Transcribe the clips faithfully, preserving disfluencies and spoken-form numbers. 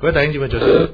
各位弟兄姊妹早晨。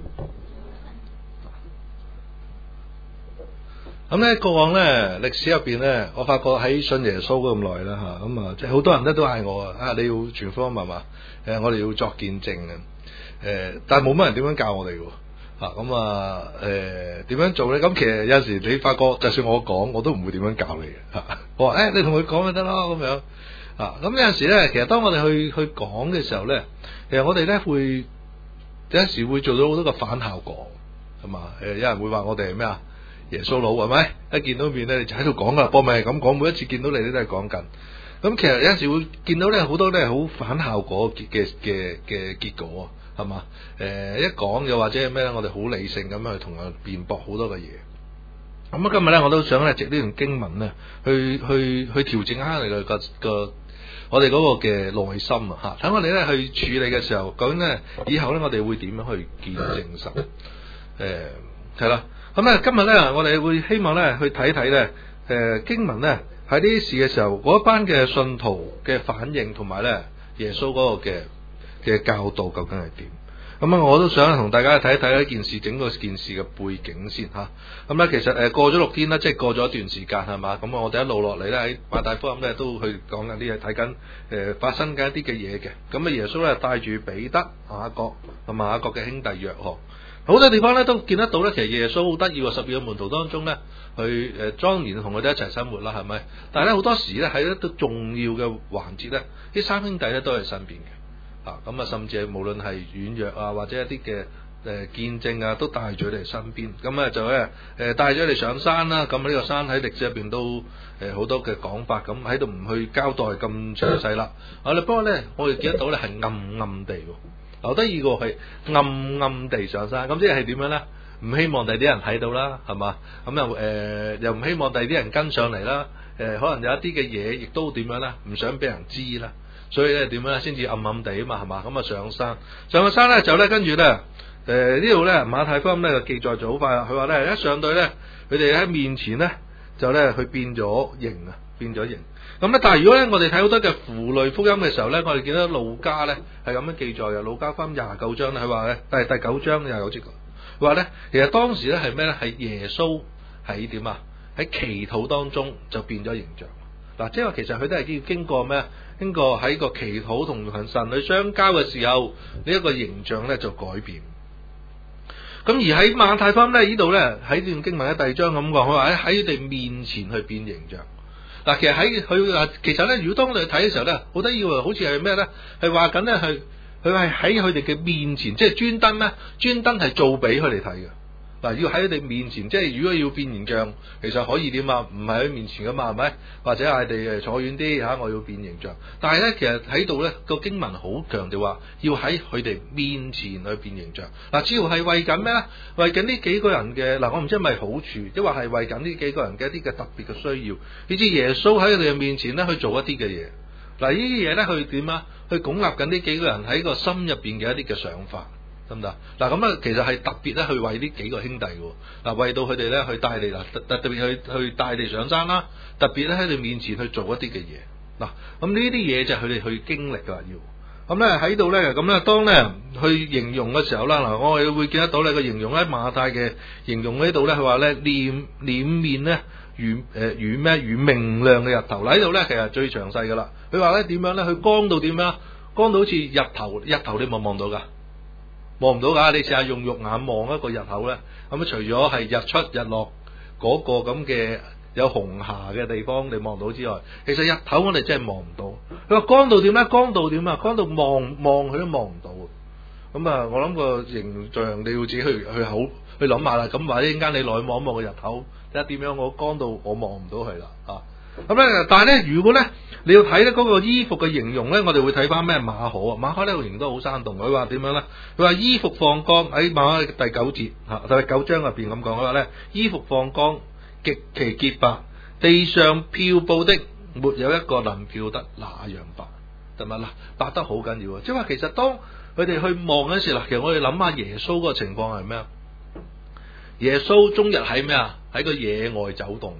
咁咧，過往咧歷史入邊咧，我發覺喺信耶穌咁耐啦吓，咁啊，即係好多人咧都嗌我啊，啊你要傳福音係嘛？誒，我哋要作見證嘅，誒，但係冇乜人點樣教我哋嘅，吓咁啊，誒，點樣做咧？咁其實有陣時你發覺，就算我講，我都唔會點樣教你嘅吓。我話誒，你同佢講咪得咯，咁樣啊。咁有陣時咧，其實當我哋去去講嘅時候咧，其實我哋咧會。有陣時會做到好多個反效果，係嘛？誒，有人會話我哋係咩啊？耶穌佬係咪？一見到面咧，你就喺度講噶，波咪係咁講。每一次見到你咧，都係講緊。咁其實有陣時會見到咧，好多咧好反效果嘅嘅嘅嘅結果，係嘛？誒，一講又或者係咩咧？我哋好理性咁樣去同人辯駁好多嘅嘢。咁啊，今日咧我都想咧藉呢段經文咧，去去去調整下你嘅個個。我哋嗰個嘅內心啊，嚇，睇我哋咧去處理嘅時候，究竟咧以後咧我哋會點樣去見證神？誒係啦，咁咧今日咧我哋會希望咧去睇睇咧誒經文咧喺呢啲事嘅時候，嗰一班嘅信徒嘅反應同埋咧耶穌嗰個嘅嘅教導究竟係點？咁啊，我都想同大家睇一睇一件事，整個件事嘅背景先嚇。咁咧，其實誒過咗六天啦，即係過咗一段時間係嘛。咁啊，我哋一路落嚟咧喺馬太福音咧都去講緊啲嘢，睇緊誒發生緊一啲嘅嘢嘅。咁啊，耶穌咧帶住彼得、雅各同埋雅各嘅兄弟約翰，好多地方咧都見得到咧。其實耶穌好得意喎，十二個門徒當中咧，去誒莊嚴同佢哋一齊生活啦，係咪？但係咧好多時咧喺一啲重要嘅環節咧，呢三兄弟咧都係身邊嘅。啊，咁啊，甚至係無論係軟弱啊，或者一啲嘅誒見證啊，都帶住佢哋身邊。咁啊，就咧誒帶咗佢哋上山啦。咁呢個山喺歷史入邊都誒好多嘅講法，咁喺度唔去交代咁詳細啦。啊，不過咧，我哋見得到咧係暗暗地，好得意嘅係暗暗地上山。咁即係點樣咧？唔希望第啲人睇到啦，係嘛？咁又誒又唔希望第啲人跟上嚟啦。誒，可能有一啲嘅嘢，亦都點樣咧？唔想俾人知啦。所以咧點樣咧先至暗暗地啊嘛，係嘛？咁啊上山，上個山咧就咧跟住咧誒呢度咧馬太福音咧嘅記載就好快啦。佢話咧一上到咧，佢哋喺面前咧就咧佢變咗形啊，變咗形。咁咧但係如果咧我哋睇好多嘅符類福音嘅時候咧，我哋見到路加咧係咁樣記載嘅。路加福音廿九章咧，佢話咧第第九章廿九節，佢話咧其實當時咧係咩咧？係耶穌喺點啊？喺祈禱當中就變咗形象。嗱，即係話其實佢都係要經過咩？經過喺個祈禱同神去相交嘅時候，呢一個形象咧就改變。咁而喺馬太福音咧呢度咧喺段經文嘅第二章咁講，佢話喺喺佢哋面前去變形象。嗱，其實喺佢話，其實咧如果當我哋睇嘅時候咧，好得意喎，好似係咩咧？係話緊咧係佢係喺佢哋嘅面前，即係專登咧，專登係做俾佢哋睇嘅。嗱，要喺佢哋面前，即係如果要變形象，其實可以點啊？唔係喺面前噶嘛，係咪？或者嗌哋誒坐遠啲嚇，我要變形象。但係咧，其實喺度咧個經文好強調話，要喺佢哋面前去變形象。嗱，主要係為緊咩咧？為緊呢幾個人嘅嗱，我唔知係咪好處，抑或係為緊呢幾個人嘅一啲嘅特別嘅需要。以至耶穌喺佢哋嘅面前咧去做一啲嘅嘢。嗱，呢啲嘢咧去點啊？去鞏立緊呢幾個人喺個心入邊嘅一啲嘅想法。得唔得？嗱咁啊，其實係特別咧去為呢幾個兄弟嘅，嗱為到佢哋咧去帶你嗱特特別去去帶你上山啦，特別咧喺你面前去做一啲嘅嘢，嗱咁呢啲嘢就係佢哋去經歷噶啦要，咁咧喺度咧咁咧當咧去形容嘅時候啦，嗱我哋會見得到咧個形容喺馬太嘅形容呢度咧，佢話咧臉臉面咧如誒如咩如明亮嘅日頭，嗱喺度咧其實最詳細噶啦，佢話咧點樣咧？佢光到點樣？光到好似日頭，日頭你望望到噶？望唔到㗎，你試下用肉眼望一個日頭咧，咁啊除咗係日出日落嗰個咁嘅有紅霞嘅地方你望到之外，其實日頭我哋真係望唔到。佢話光到點咧？光到點啊？光到望望佢都望唔到。咁啊，我諗個形象你要自己去去好去諗下啦。咁或者一陣間你落去望一望個日頭，睇下點樣我光到我望唔到佢啦啊！咁咧，但係咧，如果咧你要睇咧嗰個衣服嘅形容咧，我哋會睇翻咩馬可啊？馬可呢個形容都好生動。佢話點樣咧？佢話衣服放光喺馬可第九節嚇，第九章入邊咁講。佢話咧衣服放光，極其潔白，地上漂布的沒有一個能漂得那樣白，係咪啦？白得好緊要啊！即係話其實當佢哋去望嗰時啦，其實我哋諗下耶穌嗰個情況係咩啊？耶穌終日喺咩啊？喺個野外走動。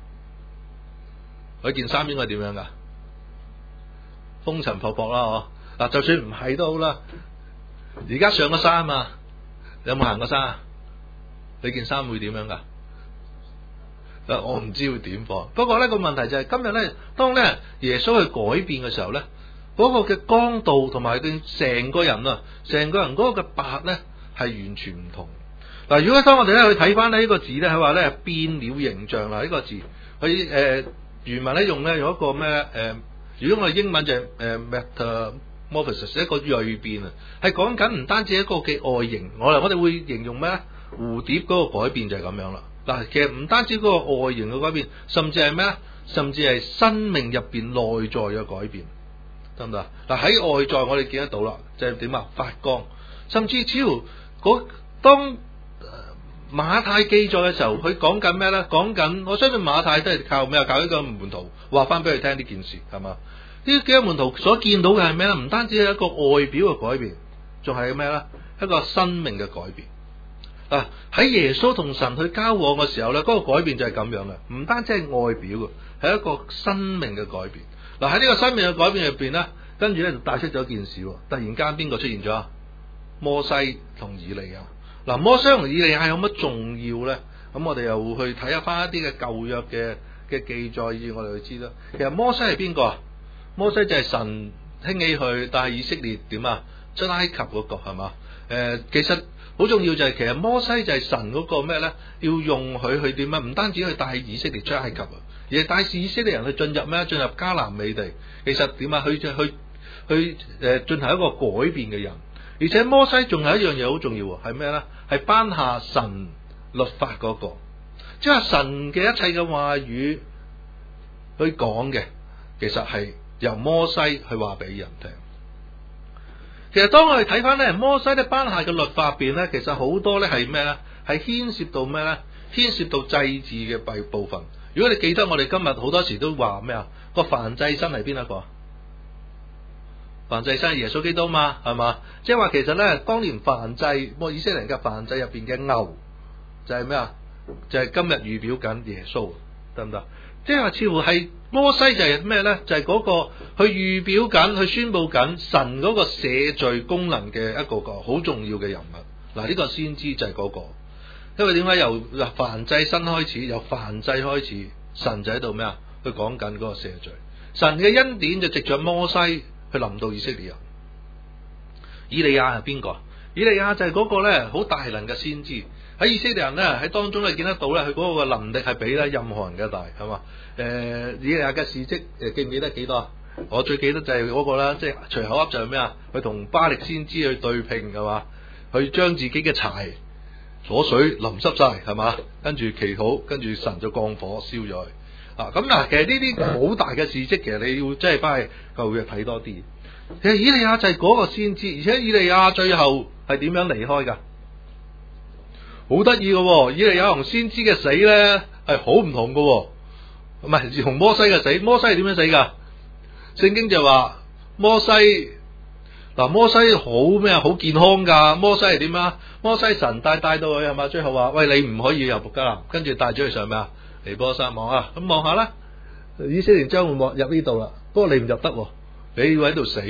佢件衫應該點樣噶？風塵僕僕啦，嗬！嗱，就算唔係都好啦。而家上咗山啊嘛， 有冇行過山啊？你件衫會點樣噶？誒，我唔知會點放。不過呢個問題就係、是、今日呢，當呢耶穌去改變嘅時候呢，嗰、那個嘅光度同埋佢成個人啊，成個人嗰個嘅白呢係完全唔同。嗱，如果當我哋咧去睇翻呢個字呢，佢話呢變了形象啦，呢、這個字佢誒、呃、原文咧用呢用一個咩誒、呃？如果我哋英文就係誒 metamorphosis 一個蛻變啊，係講緊唔單止一個嘅外形，我哋我哋會形容咩咧？蝴蝶嗰個改變就係咁樣啦。嗱，其實唔單止嗰個外形嘅改變，甚至係咩咧？甚至係生命入邊內在嘅改變，得唔得啊？嗱，喺外在我哋見得到啦，就係點啊？發光，甚至超嗰當馬太記載嘅時候，佢講緊咩咧？講緊我相信馬太都係靠咩啊？靠呢個門徒話翻俾佢聽呢件事，係嘛？呢幾個門徒所見到嘅係咩咧？唔單止係一個外表嘅改變，仲係咩咧？一個生命嘅改變。嗱，喺耶穌同神去交往嘅時候咧，嗰、那個改變就係咁樣嘅，唔單止係外表嘅，係一個生命嘅改變。嗱，喺呢個生命嘅改變入邊咧，跟住咧就帶出咗一件事，突然間邊個出現咗啊？摩西同以利亞。嗱，摩西同以利亞有乜重要咧？咁我哋又去睇下翻一啲嘅舊約嘅嘅記載，以我哋去知啦。其實摩西係邊個啊？摩西就係神興起去帶以色列點啊？出埃及嗰、那個係嘛？誒、呃，其實好重要就係、是、其實摩西就係神嗰個咩咧？要用佢去點啊？唔單止去帶以色列出埃及啊，而係帶以色列人去進入咩？進入迦南美地。其實點啊？去去去誒進行一個改變嘅人。而且摩西仲有一樣嘢好重要喎，係咩咧？係頒下神律法嗰、那個，即係神嘅一切嘅話語去講嘅，其實係由摩西去話俾人聽。其實當我哋睇翻咧，摩西咧頒下嘅律法入邊咧，其實好多咧係咩咧？係牽涉到咩咧？牽涉到祭祀嘅部部分。如果你記得我哋今日好多時都話咩啊？個燔祭牲係邊一個？燔祭牲係耶穌基督嘛，係嘛？即係話其實咧，當年燔祭，我以色列人嘅燔祭入邊嘅牛，就係咩啊？就係、是、今日預表緊耶穌，得唔得？即係話似乎係摩西就係咩咧？就係、是、嗰個去預表緊、去宣佈緊神嗰個赦罪功能嘅一個個好重要嘅人物。嗱，呢、這個先知就係嗰、那個，因為點解由燔祭牲開始，由燔祭開始，神就喺度咩啊？去講緊嗰個赦罪，神嘅恩典就藉着摩西。去臨到以色列人。以利亞係邊個？以利亞就係嗰個咧好大能嘅先知，喺以色列人咧喺當中咧見得到咧，佢嗰個能力係比咧任何人嘅大，係嘛？誒、呃，以利亞嘅事蹟誒記唔記得幾多啊？我最記得就係嗰、那個啦，即係隨口噏就係咩啊？佢同巴力先知去對拼係嘛？佢將自己嘅柴攞水淋濕晒係嘛？跟住祈禱，跟住神就降火燒咗佢。啊，咁嗱，其實呢啲好大嘅事蹟，其實你要真係翻去舊約睇多啲。其實以利亞就係嗰個先知，而且以利亞最後係點樣離開噶？好得意嘅，以利亞同先知嘅死咧係好唔同嘅，唔係同摩西嘅死。摩西係點樣死噶？聖經就話摩西嗱，摩西好咩啊？好健康噶。摩西係點啊？摩西神帶帶到佢係嘛？最後話喂，你唔可以入迦南，跟住帶咗佢上咩啊？尼波山望啊，咁望下啦，以色列將會望入呢度啦。不過你唔入得，你要喺度死。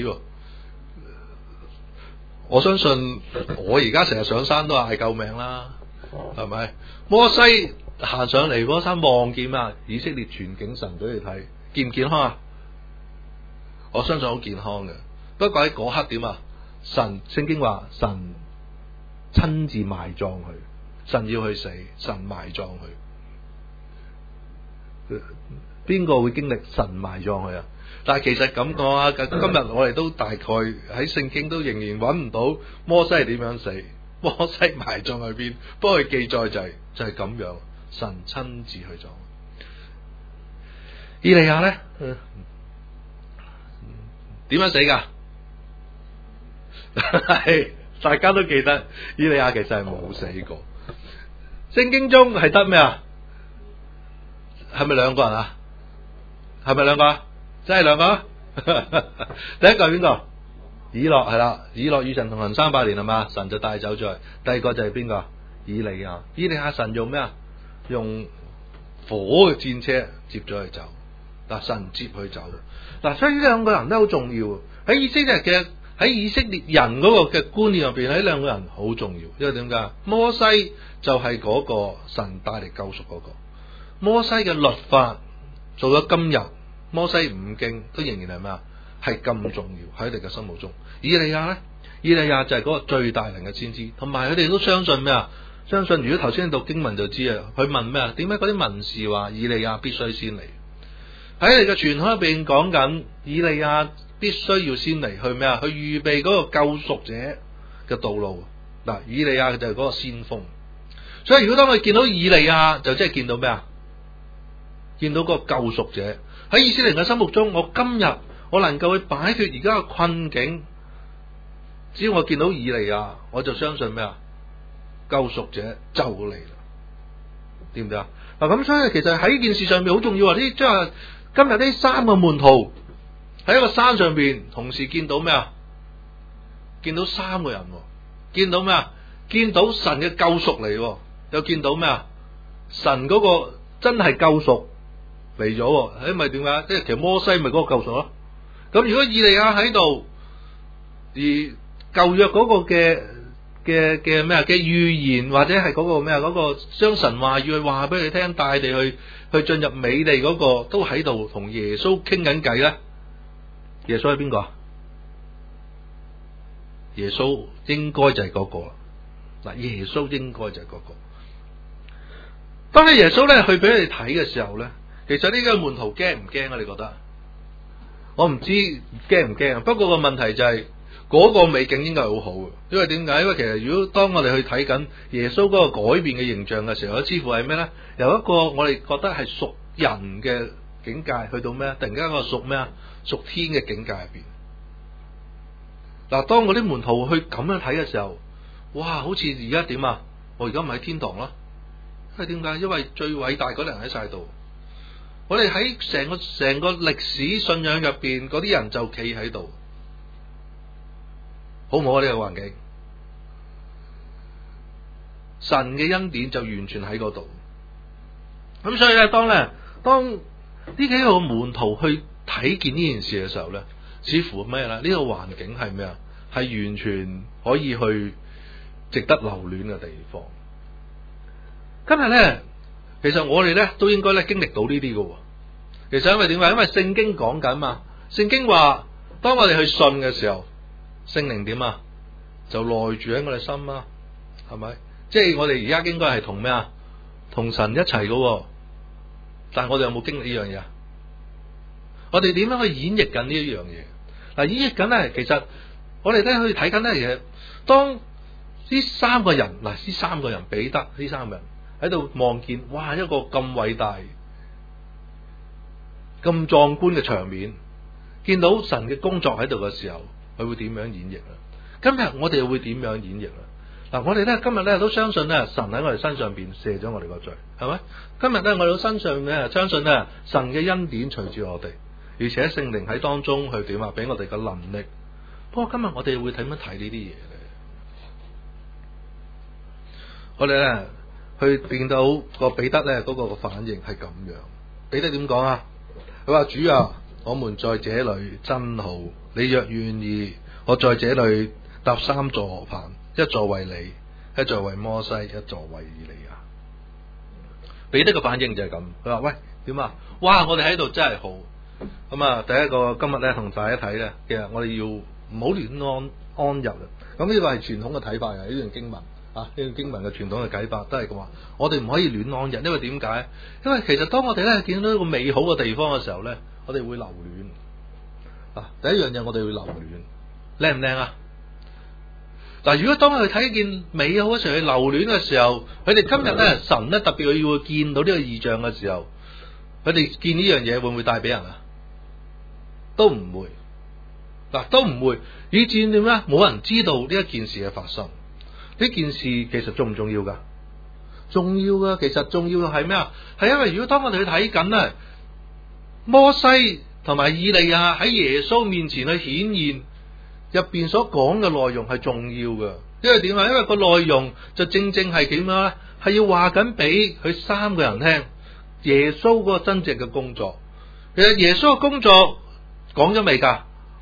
我相信我而家成日上山都嗌救命啦，係咪？摩西行上尼波山望見啊，以色列全景神俾你睇，健唔健康啊？我相信好健康嘅。不過喺嗰刻點啊？神聖經話神親自埋葬佢，神要去死，神埋葬佢。邊個會經歷神埋葬佢啊？但係其實咁講啊，今日我哋都大概喺聖經都仍然揾唔到摩西係點樣死，摩西埋葬喺邊？不過佢記載就係、是、就係、是、咁樣，神親自去葬。以利亞咧，點樣死噶？係大家都記得，以利亞其實係冇死過。聖經中係得咩啊？係咪兩個人啊？係咪兩個啊？真係兩個啊？第一個係邊個？以諾係啦，以諾與神同行三百年係嘛？神就帶走咗。第二個就係邊個？以利亞。以利亞神用咩啊？用火嘅戰車接咗佢走。嗱，神接佢走。嗱，所以呢兩個人都好重要。喺以色列嘅喺以色列人嗰個嘅觀念入邊，呢兩個人好重要，因為點解？摩西就係嗰個神帶嚟救贖嗰個，摩西嘅律法做咗今日，摩西五經都仍然係咩啊？係咁重要喺你嘅心目中。以利亞咧，以利亞就係嗰個最大能嘅先知，同埋佢哋都相信咩啊？相信如果頭先讀經文就知啊，佢問咩啊？點解嗰啲文士話以利亞必須先嚟？喺你嘅傳統入邊講緊，以利亞必須要先嚟去咩啊？去預備嗰個救贖者嘅道路。嗱，以利亞就係嗰個先鋒。所以如果當佢見到以利亞，就即係見到咩啊？見到嗰個救贖者喺以色列人嘅心目中，我今日我能夠去擺脫而家嘅困境，只要我見到以利亞，我就相信咩啊？救贖者就嚟啦，知唔知啊？嗱，咁所以其實喺呢件事上面好重要啊！呢即係今日呢三個門徒喺一個山上邊，同時見到咩啊？見到三個人，見到咩啊？見到神嘅救贖嚟，又見到咩啊？神嗰個真係救贖嚟咗，因為點解？即係其實摩西咪嗰個救贖咯。咁如果以利亞喺度，而舊約嗰個嘅嘅嘅咩啊嘅預言，或者係嗰個咩啊嗰個將神話要去話俾你聽，帶你去去進入美地嗰個，都喺度同耶穌傾緊偈咧。耶穌係邊個啊？耶穌應該就係嗰個啦。嗱，耶穌應該就係嗰個。當你耶穌咧去俾你睇嘅時候咧，其實呢個門徒驚唔驚啊？你覺得？我唔知驚唔驚啊。不過個問題就係嗰個美景應該係好好嘅，因為點解？因為其實如果當我哋去睇緊耶穌嗰個改變嘅形象嘅時候，似乎係咩咧？由一個我哋覺得係屬人嘅境界，去到咩？突然間個屬咩啊？屬天嘅境界入邊。嗱，當嗰啲門徒去咁樣睇嘅時候，哇！好似而家點啊？我而家唔喺天堂啦。因為點解？因為最偉大嗰啲人喺晒度。我哋喺成個成個歷史信仰入邊，嗰啲人就企喺度，好唔好啊？呢個環境，神嘅恩典就完全喺嗰度。咁所以咧，當咧，當呢幾個門徒去睇見呢件事嘅時候咧，似乎咩啦？呢個環境係咩啊？係完全可以去值得留戀嘅地方。今日咧，其實我哋咧都應該咧經歷到呢啲嘅。其實因為點解？因為聖經講緊嘛，聖經話當我哋去信嘅時候，聖靈點啊？就內住喺我哋心啊，係咪？即係我哋而家應該係同咩啊？同神一齊嘅。但係我哋有冇經歷呢樣嘢啊？我哋點樣去演繹緊呢一樣嘢？嗱，演繹緊咧，其實我哋咧去睇緊咧嘢。當呢三個人，嗱，呢三個人彼得，呢三個人喺度望見，哇，一個咁偉大、咁壯觀嘅場面，見到神嘅工作喺度嘅時候，佢會點樣演繹啊？今日我哋又會點樣演繹啊？嗱，我哋咧今日咧都相信咧，神喺我哋身上邊赦咗我哋個罪，係咪？今日咧我哋身上咧相信咧，神嘅恩典隨住我哋，而且聖靈喺當中去點啊，俾我哋嘅能力。不過今日我哋會點樣睇呢啲嘢咧？我哋咧去見到個彼得咧嗰個反應係咁樣。彼得點講啊？佢話：主啊，我們在這裏真好。你若願意，我在這裏搭三座河棚，一座為你，一座為摩西，一座為以利亞。彼得嘅反應就係咁。佢話：喂，點啊？哇！我哋喺度真係好。咁啊，第一個今日咧同大家睇咧，其實我哋要唔好亂安安逸啊。咁呢個係傳統嘅睇法嘅呢段經文。啊！呢個經文嘅傳統嘅解法都係咁話，我哋唔可以亂安逸，因為點解？因為其實當我哋咧見到一個美好嘅地方嘅時候咧，我哋會留戀。啊，第一樣嘢我哋會留戀，靚唔靚啊？嗱，如果當佢睇見美好嘅時候，去留戀嘅時候，佢哋今日咧神咧特別佢要見到呢個異象嘅時候，佢哋見呢樣嘢會唔會帶俾人啊？都唔會。嗱，都唔會。以至點咧？冇人知道呢一件事嘅發生。呢件事其實重唔重要噶？重要噶，其實重要嘅係咩啊？係因為如果當我哋去睇緊咧，摩西同埋以利亞喺耶穌面前去顯現入邊所講嘅內容係重要嘅，因為點啊？因為個內容就正正係點樣咧？係要話緊俾佢三個人聽耶穌嗰個真正嘅工作。其實耶穌嘅工作講咗未噶？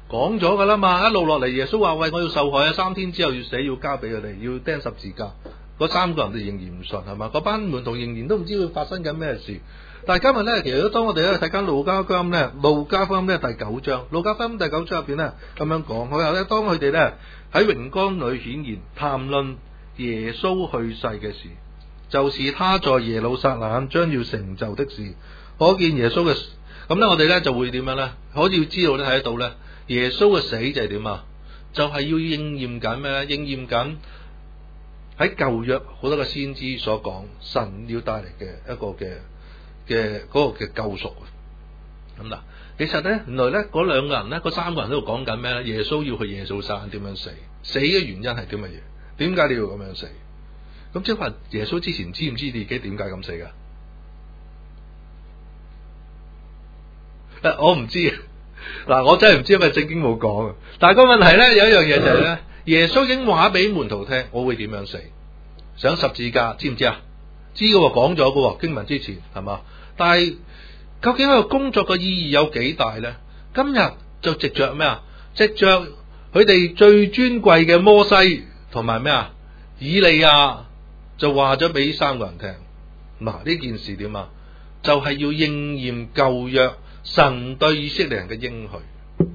講咗噶啦嘛，一路落嚟耶穌話喂，我要受害啊，三天之後要死，要交俾佢哋，要釘十字架。嗰三個人都仍然唔信係嘛？嗰班門徒仍然都唔知會發生緊咩事。但係今日咧，其實當我哋咧睇緊路加福音咧，路加福音咧第九章，路加福音第九章入邊咧咁樣講，佢話咧當佢哋咧喺榮光裏顯現，談論耶穌去世嘅事，就是他在耶路撒冷將要成就的事。可見耶穌嘅咁咧，我哋咧就會點樣咧？可以知道咧睇得到咧，耶穌嘅死就係點啊？就係、是、要應驗緊咩咧？應驗緊喺舊約好多個先知所講，神要帶嚟嘅一個嘅嘅嗰個嘅救贖。咁嗱，其實咧原來咧嗰兩個人咧，嗰三個人喺度講緊咩咧？耶穌要去耶路撒冷點樣死？死嘅原因係啲乜嘢？點解你要咁樣死？咁即係話耶穌之前知唔知自己點解咁死噶？誒，我唔知嗱，我真係唔知，因為聖經冇講啊。但係個問題咧，有一樣嘢就係咧，耶穌已經話俾門徒聽，我會點樣死？上十字架，知唔知啊？知嘅喎，講咗嘅喎，經文之前係嘛？但係究竟佢個工作嘅意義有幾大咧？今日就藉着咩啊？藉着佢哋最尊貴嘅摩西同埋咩啊？以利亞就話咗俾三個人聽，嗱，呢件事點啊？就係、是、要應驗舊約神對以色列人嘅應許。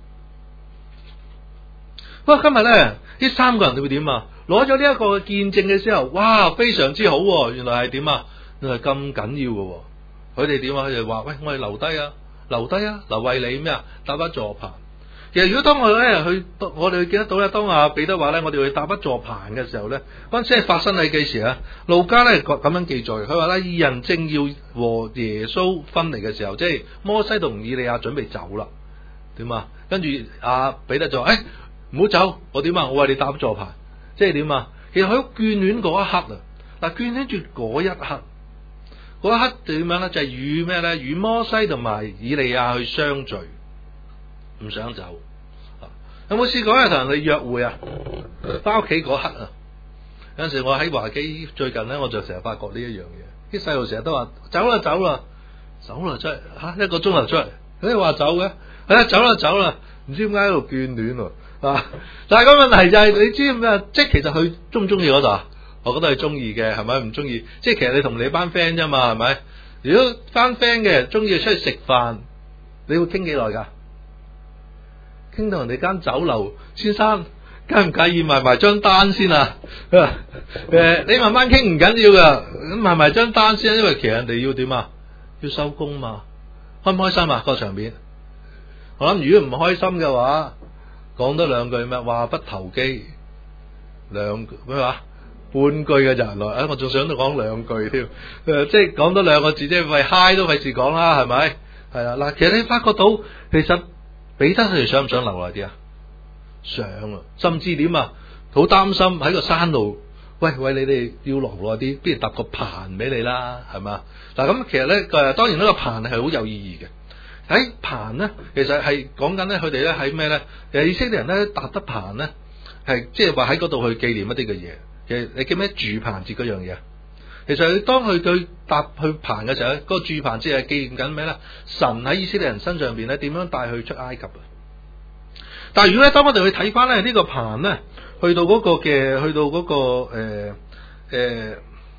不過今日咧，呢三個人會點啊？攞咗呢一個見證嘅時候，哇，非常之好、啊，原來係點啊？原來係咁緊要嘅、啊。佢哋點啊？佢哋話：喂，我哋留低啊，留低啊，留為你咩啊？搭一座棚。其實如果當我哋咧去，我哋見得到咧，當阿彼得話咧，我哋去搭一座棚嘅時候咧，嗰陣時係發生喺幾時啊？路加咧咁樣記載，佢話咧，二人正要和耶穌分離嘅時候，即係摩西同以利亞準備走啦。點啊？跟住阿彼得就話：誒，唔好走，我點啊？我為你搭一座棚。即係點啊？其實佢眷戀嗰一刻啊，嗱，眷戀住嗰一刻，嗰一刻就點樣咧？就係與咩咧？與摩西同埋以利亞去相聚，唔想走。有冇試過咧同人哋約會啊？翻屋企嗰刻啊，有陣時我喺華基最近咧，我就成日發覺呢一樣嘢，啲細路成日都話走啦走啦，走啦出嚟吓一個鐘頭出嚟，你話走嘅，係啊走啦走啦，唔知點解喺度眷戀喎。啊！但係個問題就係、是、你知咩？即係其實佢中唔中意嗰度啊？我覺得係中意嘅，係咪唔中意？即係其實你同你班 friend 啫嘛，係咪？如果班 friend 嘅中意出去食飯，你會傾幾耐噶？傾到人哋間酒樓，先生介唔介意埋埋張單先啊？誒、呃，你慢慢傾唔緊要噶，咁埋埋張單先，因為其實人哋要點啊？要收工嘛？開唔開心啊？個場面，我諗如果唔開心嘅話。講多兩句咩？話不投機，兩咩話半句嘅就來，啊！我仲想到講兩句添，誒、呃，即係講多兩個字，即係為嗨都費事講啦，係咪？係啦，嗱，其實你發覺到，其實彼得佢哋想唔想留耐啲啊？想啊，甚至點啊？好擔心喺個山路，喂喂，你哋要留耐啲，不如搭個棚俾你啦，係嘛？嗱，咁其實咧，誒，當然呢個棚係好有意義嘅。喺棚咧，其實係講緊咧，佢哋咧喺咩咧？其實以色列人咧搭得棚咧，係即係話喺嗰度去紀念一啲嘅嘢。其實你記唔記得住棚節嗰樣嘢？其實當佢佢搭去棚嘅時候咧，嗰、那個住棚節係紀念緊咩咧？神喺以色列人身上邊咧點樣帶佢出埃及啊？但係如果咧，當我哋去睇翻咧呢個棚咧，去到嗰個嘅，去到嗰、那個誒誒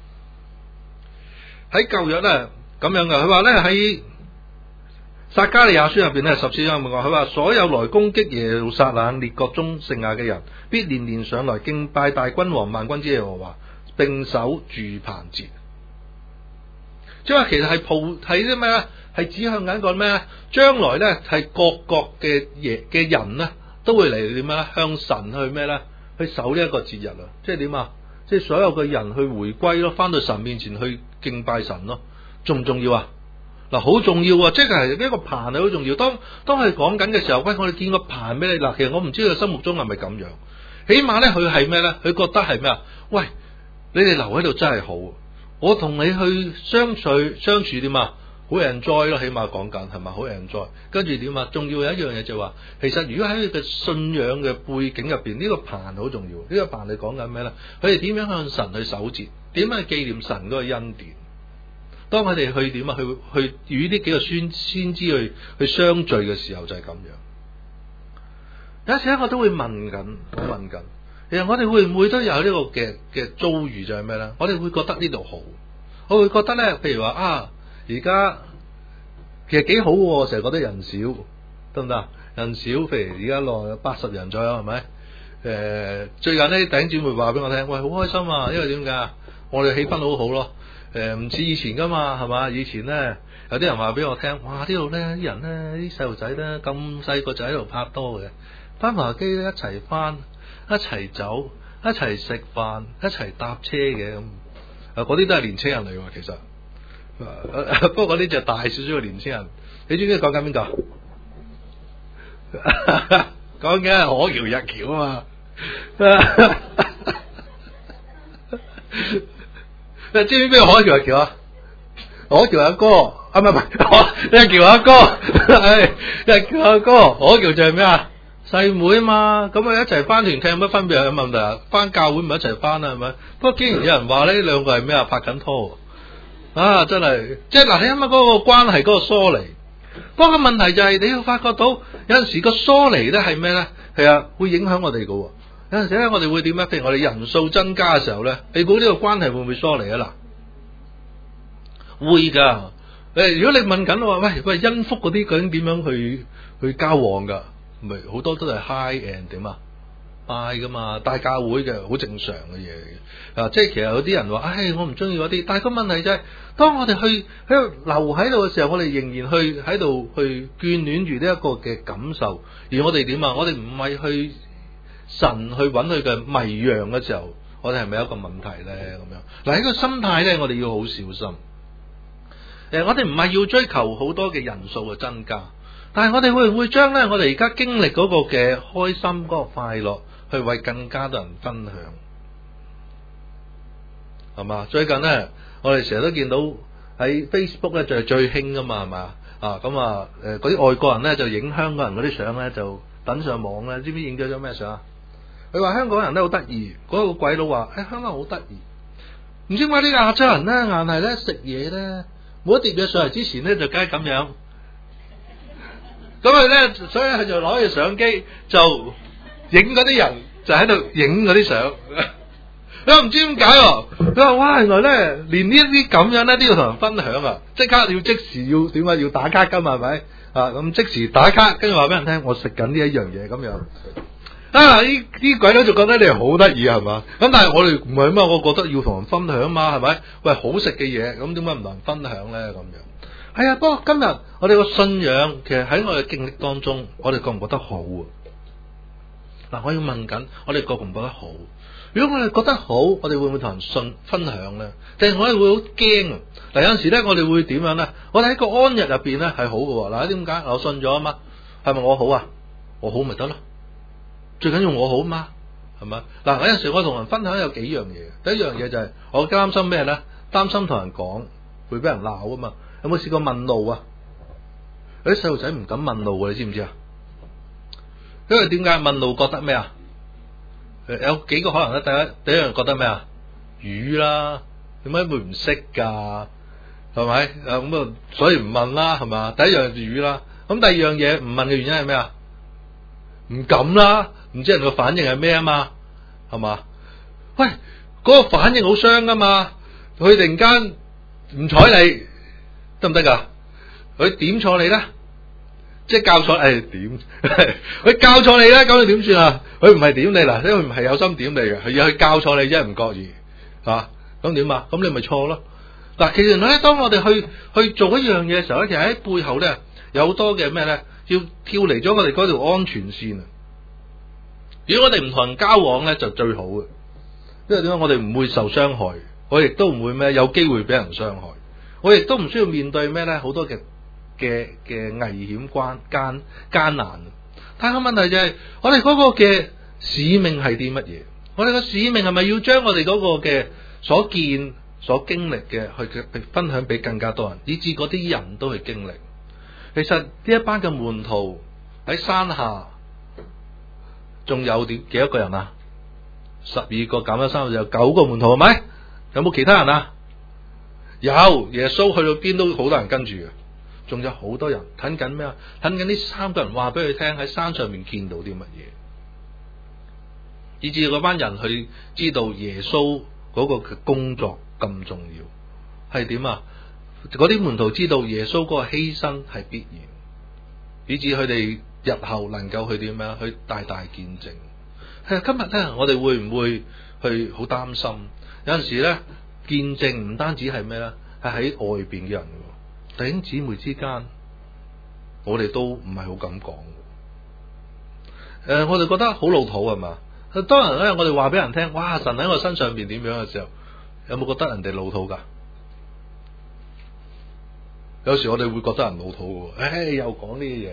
喺舊約咧咁樣嘅，佢話咧喺。撒迦利亞書入邊咧十四章咁講，佢話所有來攻擊耶路撒冷列國中剩下嘅人，必連連上來敬拜大君王萬軍之耶和華，並守住棚節。即係話其實係抱係啲咩咧？係指向緊一個咩咧？將來咧係各國嘅嘢嘅人咧，都會嚟點咧？向神去咩咧？去守呢一個節日啊！即係點啊？即係所有嘅人去回歸咯，翻到神面前去敬拜神咯，重唔重要啊？嗱，好重要啊！即係呢個棚係好重要。當當佢講緊嘅時候，喂，我哋建個棚俾你。嗱，其實我唔知佢心目中係咪咁樣。起碼咧，佢係咩咧？佢覺得係咩啊？喂，你哋留喺度真係好。我同你去相處相處點啊？好 enjoy 咯，起碼講緊係咪？好 enjoy。跟住點啊？仲要有一樣嘢就話，其實如果喺佢嘅信仰嘅背景入邊，呢個棚好重要。呢個棚你講緊咩咧？佢哋點樣向神去守節？點樣去紀念神嗰個恩典？當佢哋去點啊？去去與呢幾個先先知去去相聚嘅時候就係咁樣。 有時咧我都會問緊，我問緊，其實我哋會唔會都有呢個嘅嘅遭遇就係咩咧？我哋會覺得呢度好，我會覺得咧，譬如話啊，而家其實幾好喎，成日覺得人少，得唔得？人少，譬如而家落八十人左右，係咪？誒、呃，最近呢，弟兄姊妹話俾我聽，喂，好開心啊，因為點解？我哋氣氛好好咯。誒、呃，唔似以前噶嘛，係嘛？以前咧，有啲人話俾我聽，哇！呢度咧啲人咧，啲細路仔咧咁細個就喺度拍拖嘅，翻埋機咧一齊翻，一齊走，一齊食飯，一齊搭車嘅咁。啊，嗰啲都係年青人嚟喎，其實。啊、不過嗰啲就大少少嘅年青人。你知唔知講緊邊個？講緊係可橋日橋啊嘛。知唔知咩可橋日橋啊？可橋阿哥，啊唔係唔係，日橋阿哥，係日橋阿哥，可橋就係咩啊？細妹啊嘛，咁啊一齊翻團契有乜分別有問題啊？翻教會咪一齊翻啦，係咪？不過竟然有人話呢兩個係咩啊？拍緊拖啊！真係，即係嗱，你諗下嗰個關係嗰個疏離。不過個問題就係你要發覺到有陣時個疏離咧係咩咧？係啊，會影響我哋噶。有陣時咧，我哋會點咧？譬如我哋人數增加嘅時候咧，你估呢個關係會唔會疏離啊？嗱，會噶。誒，如果你問緊我話，喂喂，恩福嗰啲究竟點樣去去交往噶？咪好多都係 high and 點啊 ，high 噶嘛，大教會嘅好正常嘅嘢嘅。啊，即係其實有啲人話，唉，我唔中意嗰啲。但係個問題就係、是，當我哋去喺度留喺度嘅時候，我哋仍然去喺度去眷戀住呢一個嘅感受。而我哋點啊？我哋唔係去神去揾佢嘅迷樣嘅時候，我哋係咪有一個問題咧？咁樣嗱，呢個心態咧，我哋要好小心。誒，我哋唔係要追求好多嘅人數嘅增加，但係我哋會唔會將咧我哋而家經歷嗰個嘅開心、嗰個快樂，去為更加多人分享？係嘛？最近咧，我哋成日都見到喺 Facebook 咧就係最興噶嘛，係嘛？啊咁啊，誒嗰啲外國人咧就影香港人嗰啲相咧就等上網咧，知唔知影咗張咩相啊？佢話香港人咧好得意，嗰、嗰個鬼佬話：誒、哎、香港好得意，唔知點解啲亞洲人咧硬係咧食嘢咧。冇一碟嘢上嚟之前咧，就梗係咁樣。咁佢咧，所以佢就攞住相機就影嗰啲人，就喺度影嗰啲相。佢唔知點解喎。佢話：哇，原來咧，連呢一啲咁樣咧都要同人分享啊！即刻要即時要點解要打卡㗎嘛？係咪啊？咁即時打卡，跟住話俾人聽，我食緊呢一樣嘢咁樣。啊！呢啲鬼佬就覺得你係好得意係嘛？咁但係我哋唔係嘛？我覺得要同人分享嘛，係咪？喂，好食嘅嘢，咁點解唔同人分享咧？咁樣係啊。不過今日我哋個信仰，其實喺我哋經歷當中，我哋覺唔覺得好啊？嗱，我要問緊，我哋覺唔覺得好？如果我哋覺得好，我哋會唔會同人信分享咧？定係我哋會好驚啊？嗱，有陣時咧，我哋會點樣咧？我哋喺個安逸入邊咧係好嘅。嗱，點解？我信咗啊嘛，係咪我好啊？我好咪得咯。最緊要我好嘛，係咪？嗱，有陣時我同人分享有幾樣嘢。第一樣嘢就係、是、我擔心咩咧？擔心同人講會俾人鬧啊嘛。有冇試過問路啊？有啲細路仔唔敢問路啊，你知唔知啊？因為點解問路覺得咩啊？有幾個可能咧？第一第一樣覺得咩啊？魚啦，點解會唔識噶？係咪？咁啊，所以唔問啦，係嘛？第一樣魚啦。咁第二樣嘢唔問嘅原因係咩啊？唔敢啦。唔知人個反應係咩啊嘛，係嘛？喂，嗰個反應好傷噶嘛，佢突然間唔睬你，得唔得噶？佢點錯你咧？即係教錯，誒點？佢教錯你咧，咁你點算啊？佢唔係點你嗱，因為唔係有心點你嘅，係要去教錯你啫，唔覺意吓，咁點啊？咁你咪錯咯。嗱，其實咧，當我哋去去做一樣嘢嘅時候咧，其實喺背後咧有好多嘅咩咧，要跳離咗我哋嗰條安全線啊！如果我哋唔同人交往咧，就最好嘅，因為點解？我哋唔會受傷害，我亦都唔會咩有機會俾人傷害，我亦都唔需要面對咩咧好多嘅嘅嘅危險關艱艱難。但係個問題就係、是，我哋嗰個嘅使命係啲乜嘢？我哋個使命係咪要將我哋嗰個嘅所見所經歷嘅去分享俾更加多人，以至嗰啲人都去經歷？其實呢一班嘅門徒喺山下。仲有點幾多個人啊？十二個減咗三個就有九個門徒係咪？有冇其他人啊？有，耶穌去到邊都好多人跟住嘅。 仲有好多人等緊咩啊？等緊呢三個人話俾佢聽喺山上面見到啲乜嘢，以至嗰班人去知道耶穌嗰個嘅工作咁重要係點啊？嗰啲門徒知道耶穌嗰個犧牲係必然，以至佢哋日後能夠去點樣去大大見證。係今日咧，我哋會唔會去好擔心？有陣時咧，見證唔單止係咩咧，係喺外邊嘅人，弟兄姊妹之間，我哋都唔係好敢講。誒、呃，我哋覺得好老土係嘛？當然咧，我哋話俾人聽，哇！神喺我身上邊點樣嘅時候，有冇覺得人哋老土噶？有時我哋會覺得人老土嘅，誒、哎，又講呢啲嘢。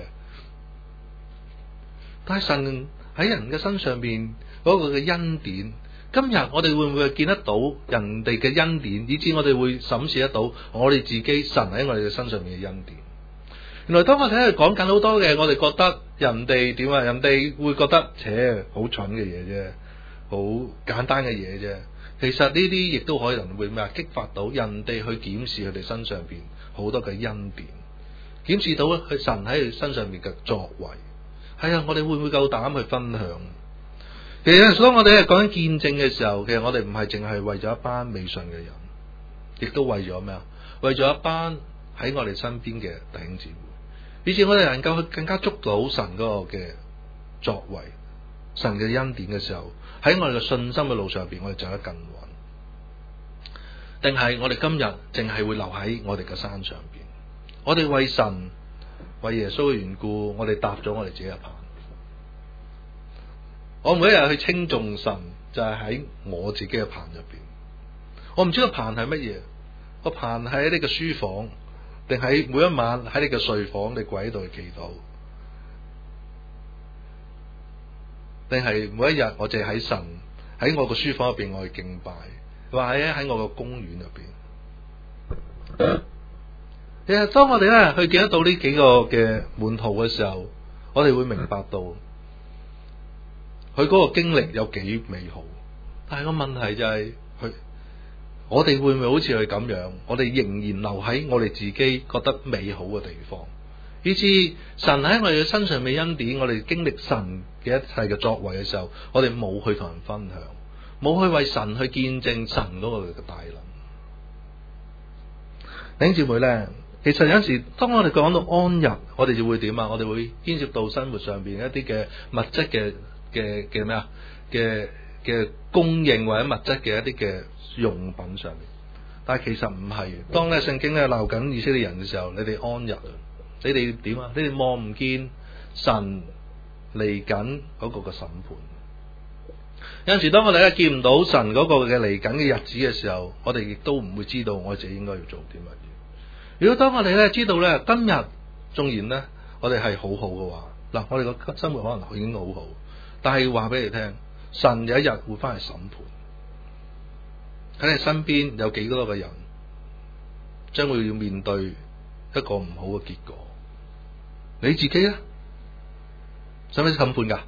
但係神喺人嘅身上邊嗰個嘅恩典，今日我哋會唔會見得到人哋嘅恩典，以至我哋會審視得到我哋自己神喺我哋嘅身上面嘅恩典？原來當我哋喺度講緊好多嘅，我哋覺得人哋點啊？人哋會覺得，切，好蠢嘅嘢啫，好簡單嘅嘢啫。其實呢啲亦都可能會咩啊？激發到人哋去檢視佢哋身上邊好多嘅恩典，檢視到佢神喺佢身上面嘅作為。係啊，我哋會唔會夠膽去分享？其實當我哋係講緊見證嘅時候，其實我哋唔係淨係為咗一班未信嘅人，亦都為咗咩啊？為咗一班喺我哋身邊嘅弟兄姊妹，以至我哋能夠去更加捉到神嗰個嘅作為、神嘅恩典嘅時候，喺我哋嘅信心嘅路上邊，我哋走得更穩。定係我哋今日淨係會留喺我哋嘅山上邊？我哋為神、為耶穌嘅緣故，我哋搭咗我哋自己嘅棚。我每一日去稱頌神，就係喺我自己嘅棚入邊。我唔知個棚係乜嘢，個棚係喺你嘅書房，定喺每一晚喺你嘅睡房，你跪喺度祈禱，定係每一日我淨係喺神喺我個書房入邊，我去敬拜，或者喺我個公園入邊。其實當我哋咧去見得到呢幾個嘅門徒嘅時候，我哋會明白到佢嗰個經歷有幾美好。但係個問題就係，佢我哋會唔會好似佢咁樣？我哋仍然留喺我哋自己覺得美好嘅地方，以至神喺我哋嘅身上嘅恩典，我哋經歷神嘅一切嘅作為嘅時候，我哋冇去同人分享，冇去為神去見證神嗰個嘅大能。弟兄姊妹咧，其實有陣時，當我哋講到安逸，我哋就會點啊？我哋會牽涉到生活上邊一啲嘅物質嘅嘅嘅咩啊？嘅嘅供應或者物質嘅一啲嘅用品上面。但係其實唔係。當咧聖經咧鬧緊以色列人嘅時候，你哋安逸啊？你哋點啊？你哋望唔見神嚟緊嗰個嘅審判。有陣時，當我哋咧見唔到神嗰個嘅嚟緊嘅日子嘅時候，我哋亦都唔會知道我自己應該要做啲乜嘢。如果當我哋咧知道咧今日縱然咧我哋係好好嘅話，嗱，我哋個生活可能已經好好，但係要話俾你聽，神有一日會翻嚟審判。喺你身邊有幾多個人將會要面對一個唔好嘅結果？你自己咧使唔使審判噶？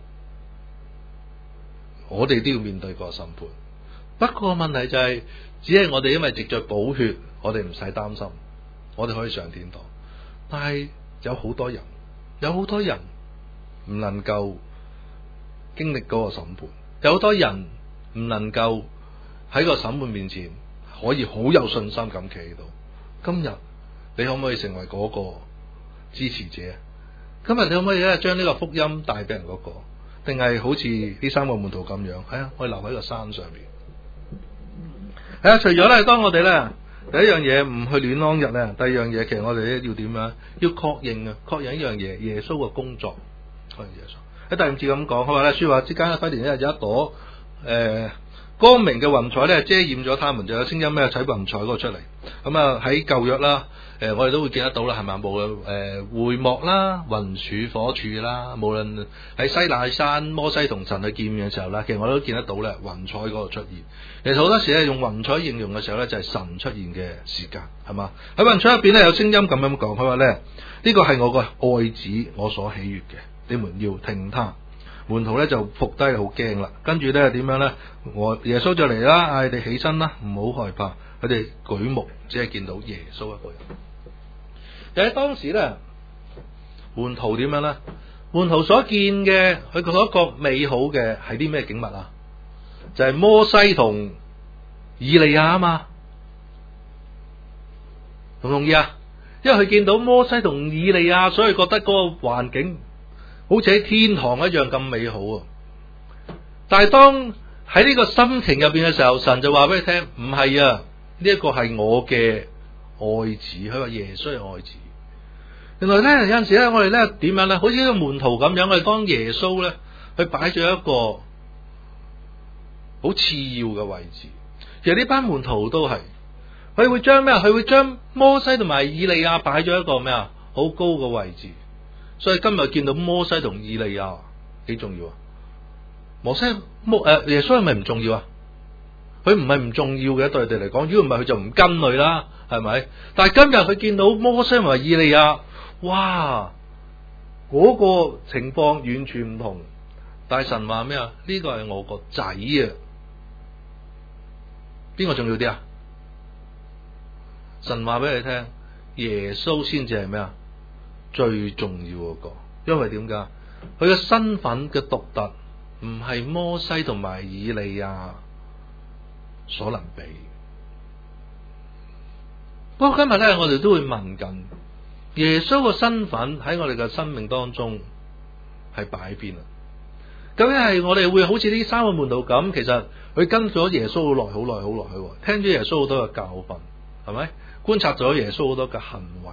我哋都要面對個審判。不過問題就係、是，只係我哋因為藉着寶血，我哋唔使擔心。我哋可以上天堂，但係有好多人，有好多人唔能夠經歷嗰個審判，有好多人唔能夠喺個審判面前可以好有信心咁企喺度。今日你可唔可以成為嗰個支持者？今日你可唔可以咧將呢個福音帶俾人嗰個？定係好似呢三個門徒咁樣？係啊，我哋留喺個山上邊。係啊，除咗咧，當我哋咧。第一樣嘢唔去戀安逸咧，第二樣嘢其實我哋咧要點樣？要確認啊，確認一樣嘢，耶穌嘅工作。確認耶穌喺第五節咁講，佢話咧，說話之間咧，忽然間有一朵誒、呃、光明嘅雲彩咧遮掩咗他們，就有聲音咩？喺雲彩嗰度出嚟。咁啊喺舊約啦，誒、呃、我哋都會見得到啦，係咪？無論誒會幕啦、雲柱火柱啦，無論喺西乃山摩西同神去見面嘅時候啦，其實我都見得到咧雲彩嗰度出現。其實好多時咧用雲彩形容嘅時候咧，就係神出現嘅時間，係嘛？喺雲彩入邊咧有聲音咁樣講，佢話咧呢個係我個愛子，我所喜悅嘅，你們要聽他。門徒咧就伏低好驚啦，跟住咧點樣咧？我耶穌就嚟啦，嗌你哋起身啦，唔好害怕。佢哋舉目只係見到耶穌一個人。 又喺當時咧，門徒點樣咧？門徒所見嘅，佢所覺美好嘅係啲咩景物啊？就係、是、摩西同以利亞啊嘛，同唔同意啊？因為佢見到摩西同以利亞，所以覺得嗰個環境好似喺天堂一樣咁美好啊！但係當喺呢個心情入邊嘅時候，神就話俾你聽，唔係啊，呢一個係我嘅愛子，佢話耶穌係愛子。原來咧有陣時咧，我哋咧點樣咧？好似呢個門徒咁樣，我哋當耶穌咧，佢擺咗一個好次要嘅位置。其實呢班門徒都係，佢會將咩啊？佢會將摩西同埋以利亞擺咗一個咩啊？好高嘅位置。所以今日見到摩西同以利亞幾重要啊？摩西摩誒耶穌係咪唔重要啊？佢唔係唔重要嘅，對佢哋嚟講，如果唔係佢就唔跟佢啦，係咪？但係今日佢見到摩西同埋以利亞，哇！嗰個情況完全唔同。但係神話咩啊？呢個係我個仔啊！邊個重要啲啊？神話俾你聽，耶穌先至係咩啊？最重要嗰個。因為點解？佢嘅身份嘅獨特唔係摩西同埋以利亞所能比。不過今日咧，我哋都會問緊耶穌嘅身份喺我哋嘅生命當中係擺喺邊啊？究竟係我哋會好似呢三個門徒咁，其實佢跟咗耶穌好耐好耐好耐去，聽咗耶穌好多嘅教訓，係咪？觀察咗耶穌好多嘅行為，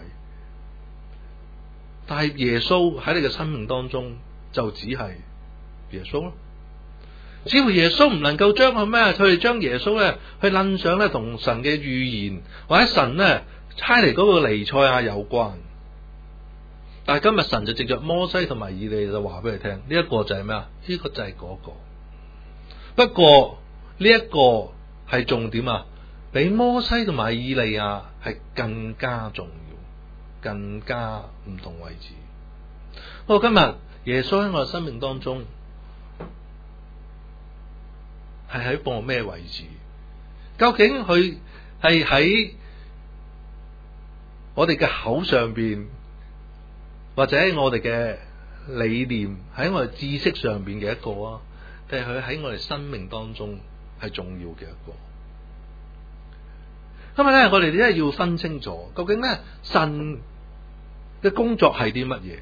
但係耶穌喺你嘅生命當中就只係耶穌咯。只要耶穌唔能夠將佢咩，佢哋將耶穌咧去諗上咧同神嘅預言或者神咧差嚟嗰個彌賽亞有關。但係今日神就藉着摩西同埋以利亞就話俾你聽，呢一個就係咩啊？呢個就係嗰個。不過呢一個係重點啊，比摩西同埋以利亞係更加重要，更加唔同位置。不過今日耶穌喺我哋生命當中係喺個咩位置？究竟佢係喺我哋嘅口上邊，或者喺我哋嘅理念，喺我哋知識上邊嘅一個啊，定係佢喺我哋生命當中係重要嘅一個？今日咧，我哋真係要分清楚，究竟咧神嘅工作係啲乜嘢？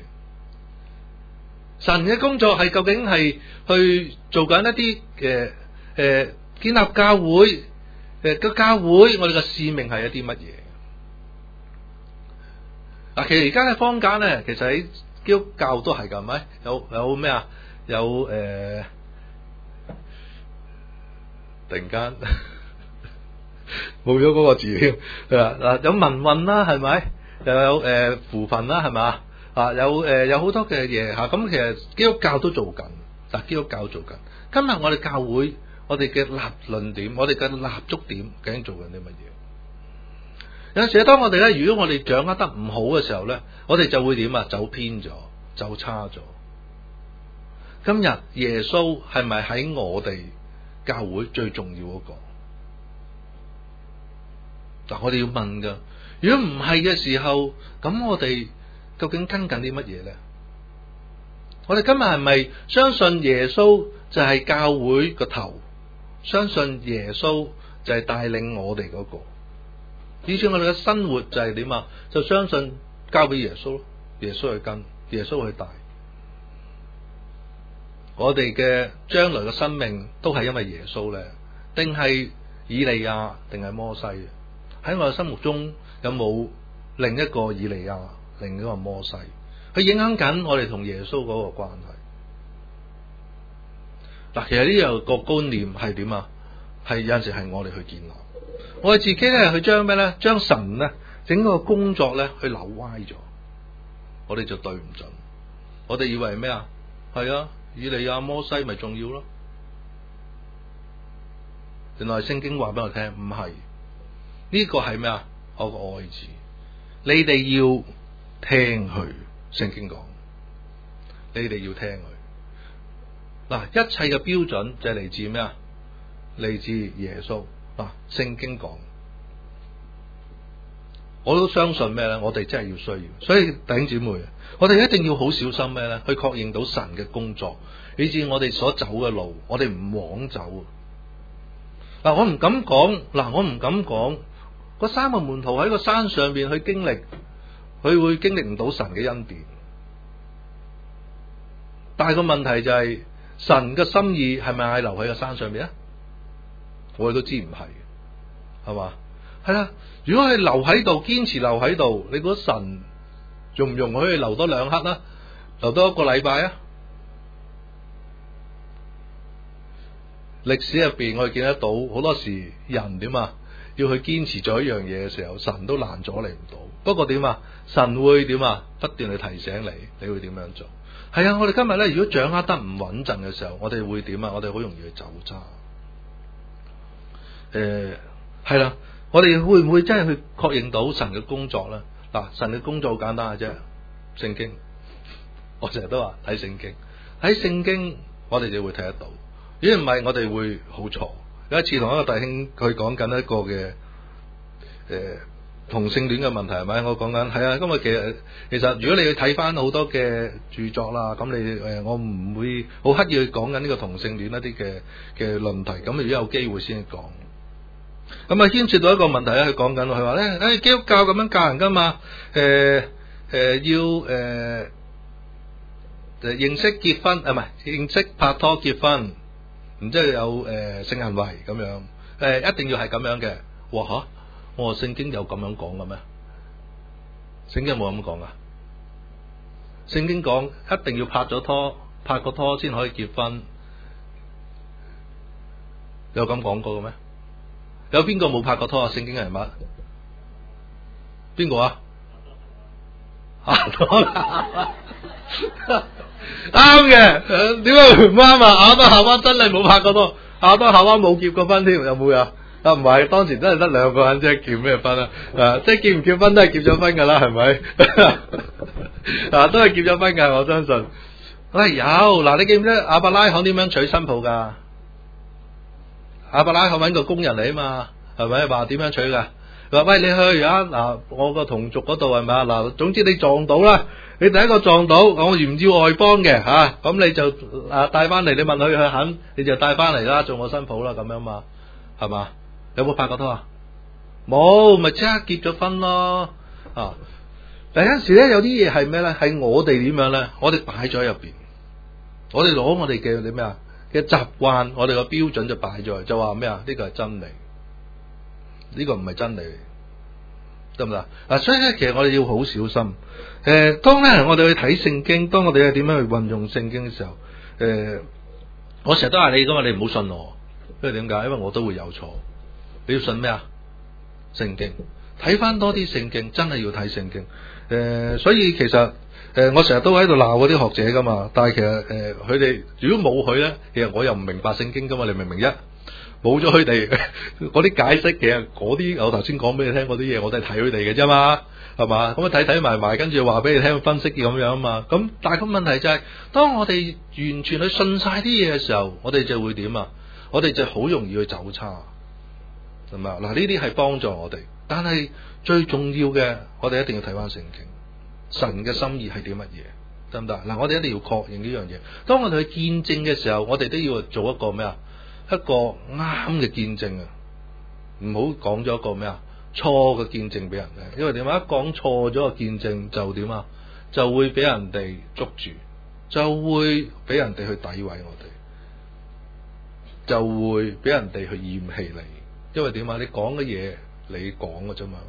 神嘅工作係究竟係去做緊一啲嘅誒建立教會誒個教會，我哋嘅使命係一啲乜嘢？嗱，其實而家嘅坊間咧，其實喺基督教都係㗎，係咪？有有咩啊？有誒、呃，突然間冇咗嗰個字添。嗱，有民運啦，係咪？又有誒扶貧啦，係咪？啊，有誒有好多嘅嘢嚇。咁其實基督教都做緊，嗱，基督教做緊。今日我哋教會，我哋嘅立論點，我哋嘅立足點，究竟做緊啲乜嘢？有陣時當我哋咧，如果我哋掌握得唔好嘅時候咧，我哋就會點啊？走偏咗，走差咗。今日耶穌係咪喺我哋教會最重要嗰個？嗱，我哋要問噶。如果唔係嘅時候，咁我哋究竟跟緊啲乜嘢咧？我哋今日係咪相信耶穌就係教會個頭？相信耶穌就係帶領我哋嗰個？以前我哋嘅生活就係點啊？就相信交俾耶穌咯，耶穌去跟，耶穌去帶。我哋嘅將來嘅生命都係因為耶穌咧，定係以利亞，定係摩西？喺我哋心目中有冇另一個以利亞，另一個摩西，去影響緊我哋同耶穌嗰個關係？嗱，其實呢樣個觀念係點啊？係有陣時係我哋去建立。我哋自己咧去將咩咧？將神咧整個工作咧去扭歪咗，我哋就對唔準。我哋以為咩啊？係啊，以利亞摩西咪重要咯。原來聖經話俾我聽，唔係，呢個係咩啊？我個愛子，你哋要聽佢。聖經講，你哋要聽佢。嗱，一切嘅標準就係嚟自咩啊？嚟自耶穌。嗱，聖經講， 我都相信咩咧？我哋真係要需要，所以弟兄姊妹，我哋一定要好小心咩咧？去確認到神嘅工作，以至我哋所走嘅路，我哋唔枉走。嗱，我唔敢講，嗱，我唔敢講，嗰三個門徒喺個山上邊去經歷，佢會經歷唔到神嘅恩典。但係個問題就係、是，神嘅心意係咪係留喺個山上邊啊？我哋都知唔係，係嘛？係啦，如果佢留喺度，堅持留喺度，你覺得神容唔容許佢留多兩刻啊？留多一個禮拜啊？歷史入邊我哋見得到好多時人點啊，要去堅持做一樣嘢嘅時候，神都攔阻你唔到。不過點啊？神會點啊？不斷去提醒你，你會點樣做？係啊，我哋今日咧，如果掌握得唔穩陣嘅時候，我哋會點啊？我哋好容易去走差。誒，係啦，我哋會唔會真係去確認到神嘅工作咧？嗱，神嘅工作好簡單嘅啫，聖經。我成日都話睇聖經，喺聖經我哋就會睇得到。如果唔係，我哋會好錯。有一次同一個弟兄佢講緊一個嘅誒、呃、同性戀嘅問題係咪？我講緊係啊，因為其實其實如果你去睇翻好多嘅著作啦，咁你誒、呃、我唔會好刻意去講緊呢個同性戀一啲嘅嘅論題。咁如果有機會先講。咁啊牽涉到一個問題咧，佢講緊佢話咧，誒基督教咁樣教人噶嘛？誒、呃、誒、呃、要誒。呃誒，認識結婚啊，唔係認識拍拖結婚，然之後有誒、呃、性行為咁樣，誒、呃、一定要係咁樣嘅。哇吓，我話聖經有咁樣講嘅咩？聖經有冇咁講啊？聖經講一定要拍咗拖，拍個拖先可以結婚，有咁講過嘅咩？有邊個冇拍過拖啊？聖經人物邊個啊？啱嘅，點解唔啱啊？亞當夏娃真係冇拍過拖，亞當夏娃冇結過婚添，有冇啊？啊唔係，當時真係得兩個人啫，結咩婚啊？啊，即係結唔結婚都係結咗婚噶啦，係咪？啊，都係結咗婚噶，我相信。喂、哎，有嗱，你記唔記得亞伯拉罕點樣娶新抱噶？亞伯拉罕搵個工人嚟啊嘛，係咪？話點樣娶噶？話喂，你去啊嗱，我個同族嗰度係咪啊？嗱，總之你撞到啦。你第一個撞到，我唔要外邦嘅吓，咁、啊、你就啊帶翻嚟，你問佢佢肯，你就帶翻嚟啦，做我新抱啦，咁樣嘛，係嘛？有冇拍過拖啊？冇，咪即刻結咗婚咯啊！但有陣時咧，有啲嘢係咩咧？係我哋點樣咧？我哋擺咗喺入邊，我哋攞我哋嘅啲咩啊嘅習慣，我哋個標準就擺咗，就話咩啊？呢個係真理，呢個唔係真理，得唔得啊？所以咧，其實我哋要好小心。誒、呃，當咧我哋去睇聖經，當我哋係點樣去運用聖經嘅時候，誒、呃，我成日都話你噶嘛，你唔好信我，因為點解？因為我都會有錯。你要信咩啊？聖經，睇翻多啲聖經，真係要睇聖經。誒、呃，所以其實誒、呃，我成日都喺度鬧嗰啲學者噶嘛，但係其實誒，佢、呃、哋如果冇佢咧，其實我又唔明白聖經噶嘛，你明唔明一？冇咗佢哋嗰啲解釋，其實嗰啲我頭先講俾你聽嗰啲嘢，我都係睇佢哋嘅啫嘛。係嘛？咁啊睇睇埋埋，跟住話俾你聽分析咁樣啊嘛。咁但係個問題就係、是，當我哋完全去信晒啲嘢嘅時候，我哋就會點啊？我哋就好容易去走差，係嘛？嗱，呢啲係幫助我哋，但係最重要嘅，我哋一定要睇翻聖經，神嘅心意係啲乜嘢，得唔得？嗱，我哋一定要確認呢樣嘢。當我哋去見證嘅時候，我哋都要做一個咩啊？一個啱嘅見證啊！唔好講咗一個咩啊？錯嘅見證俾人嘅，因為點解一講錯咗個見證就點啊？就會俾人哋捉住，就會俾人哋去詆毀我哋，就會俾人哋去厭棄你。因為點啊？你講嘅嘢你講嘅啫嘛。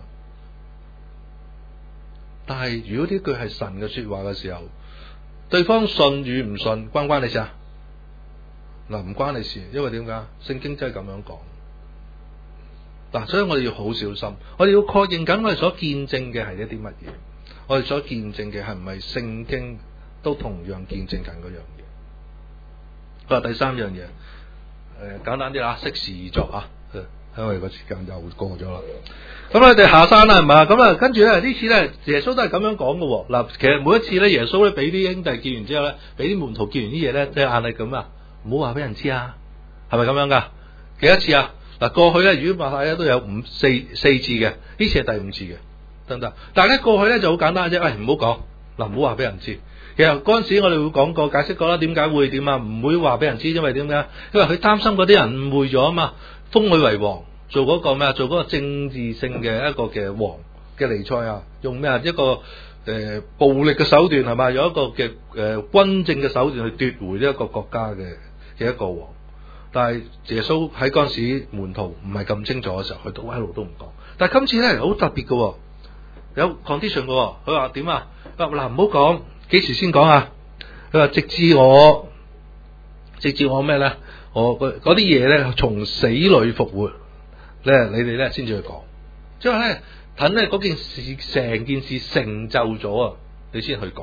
但係如果呢句係神嘅說話嘅時候，對方信與唔信關唔關你事啊？嗱，唔關你事，因為點解？聖經真係咁樣講。嗱，所以我哋要好小心，我哋要確認緊我哋所見證嘅係一啲乜嘢，我哋所見證嘅係唔係聖經都同樣見證緊嗰樣嘢。好啦，第三樣嘢，誒、呃，簡單啲啊，適時而作啊，因為個時間又過咗啦。咁我哋下山啦，係嘛？咁啊，跟住咧呢次咧，耶穌都係咁樣講嘅。嗱，其實每一次咧，耶穌咧俾啲兄弟見完之後咧，俾啲門徒見完啲嘢咧，即係硬係咁啊，唔好話俾人知啊，係咪咁樣噶？幾多次啊？嗱，過去咧，如果馬太咧都有五四四次嘅，呢次係第五次嘅， 得唔得？但係咧過去咧就好簡單啫，喂唔好講嗱，唔好話俾人知。其實嗰陣時我哋會講過解釋過啦，點解會點啊？唔會話俾人知，因為點解？因為佢擔心嗰啲人誤會咗啊嘛，封佢為王，做嗰個咩啊？做嗰個政治性嘅一個嘅王嘅彌賽亞，用咩啊？一個誒、呃、暴力嘅手段係嘛？有一個嘅誒、呃、軍政嘅手段去奪回呢一個國家嘅嘅一個王。但係耶穌喺嗰陣時門徒唔係咁清楚嘅時候，佢都一路都唔講。但係今次咧好特別嘅，有 condition 嘅。佢話點啊？嗱唔好講，幾時先講啊？佢話直至我，直至我咩咧？我嗰啲嘢咧從死裏復活咧，你哋咧先至去講。即係咧，等咧嗰件事成件事成就咗啊，你先去講。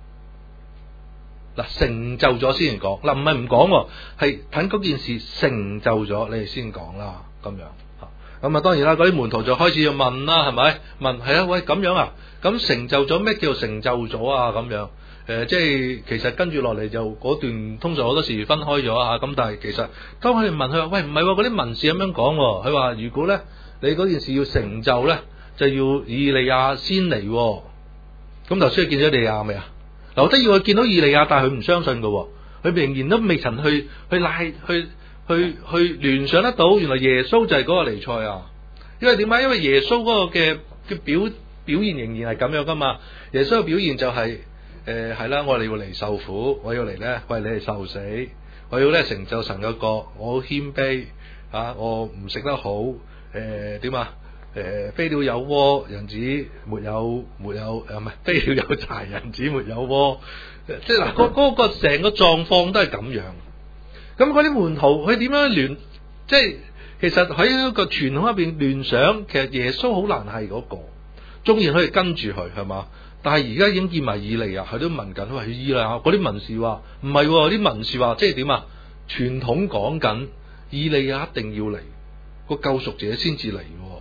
嗱，成就咗先嚟講，嗱唔係唔講，係等嗰件事成就咗，你哋先講啦，咁樣吓。咁啊，當然啦，嗰啲門徒就開始要問啦，係咪？問係啊，喂，咁樣啊？咁成就咗咩叫做成就咗啊？咁樣誒、呃，即係其實跟住落嚟就嗰段，通常好多時分開咗啊。咁但係其實當佢哋問佢話，喂，唔係嗰啲文士咁樣講，佢話如果咧你嗰件事要成就咧，就要以利亞先嚟。咁頭先見咗以利亞未啊？嗱，得意佢見到以利亞，但係佢唔相信嘅，佢仍然都未曾去去拉去去去聯想得到，原來耶穌就係嗰個彌賽亞。因為點解？因為耶穌嗰個嘅嘅表表現仍然係咁樣噶嘛。耶穌嘅表現就係誒係啦，我哋要嚟受苦，我要嚟咧為你哋受死，我要咧成就神嘅國，我好謙卑啊，我唔食得好誒點啊？誒，飛鳥有窩，人子沒有沒有誒，唔係飛鳥有柴，人子沒有窩。即係嗱，嗰嗰個成個狀況都係咁樣。咁嗰啲門徒佢點樣聯？即係其實喺一個傳統入邊聯想，其實耶穌好難係嗰個。縱然可以跟住佢係嘛，但係而家已經見埋以利亞，佢都問緊，喂，以利亞嗰啲文士話唔係，啲文士話即係點啊？傳統講緊以利亞一定要嚟，個救贖者先至嚟。